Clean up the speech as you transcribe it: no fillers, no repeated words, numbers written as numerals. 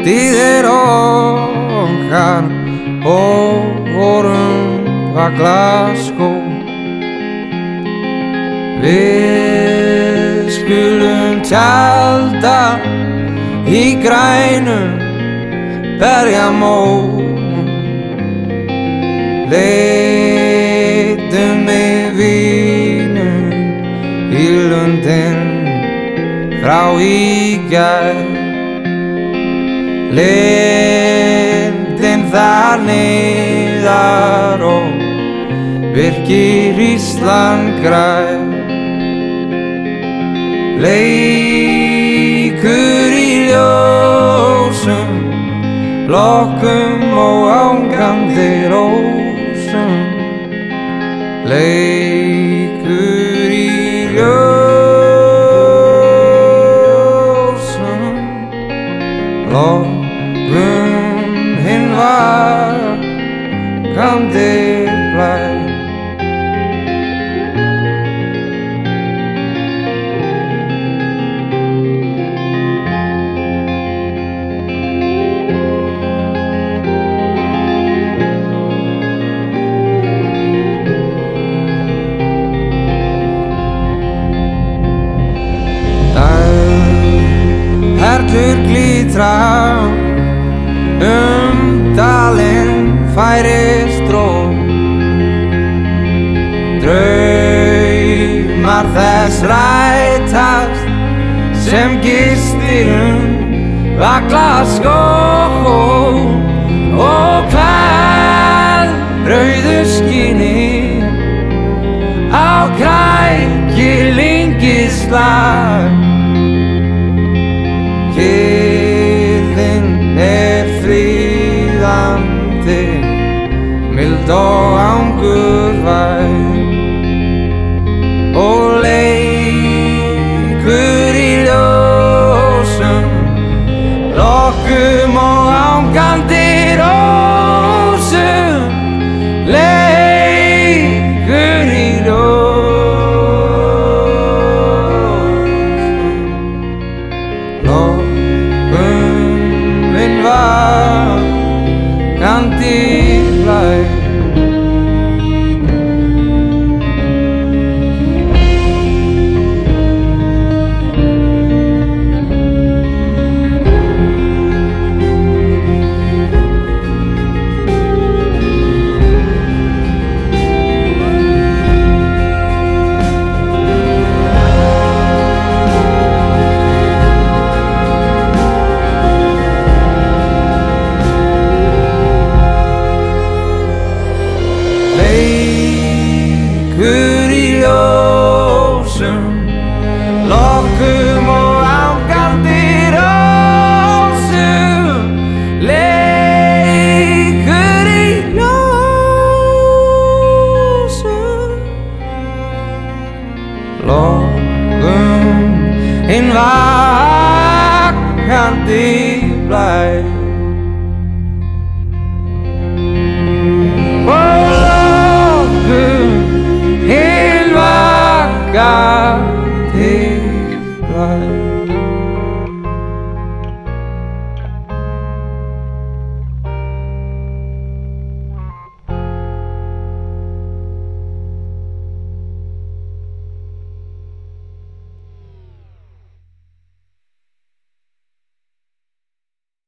Tíðir okkar og vorum var Glasgow. Við skulum tjalda í grænum berjamóum. Leitum við vínum í lundin frá í gær. Lindin þar niðar og virkir Ísland grær. Leikur í ljósum, lokkum og ángandi rósum. Leikur í ljósum, lokkum hinn vakandi blær. Perlur glitra dalinn færist róm. Draumar þess rætast sem gistir var Glasgow. Og hvað rauðu skini á krækilingislag. Kyrrðin fríðandi, mild og angurvær. Og leikur í ljósum, lokkum og ángandi rósum. Leikur í ljósum, lokkum hinn vakandi blær. Leikur í ljósum, lokkum og ángandi rósum. Leikur í ljósum, lokkum hinn vakandi blær. Hinn vakandi blær.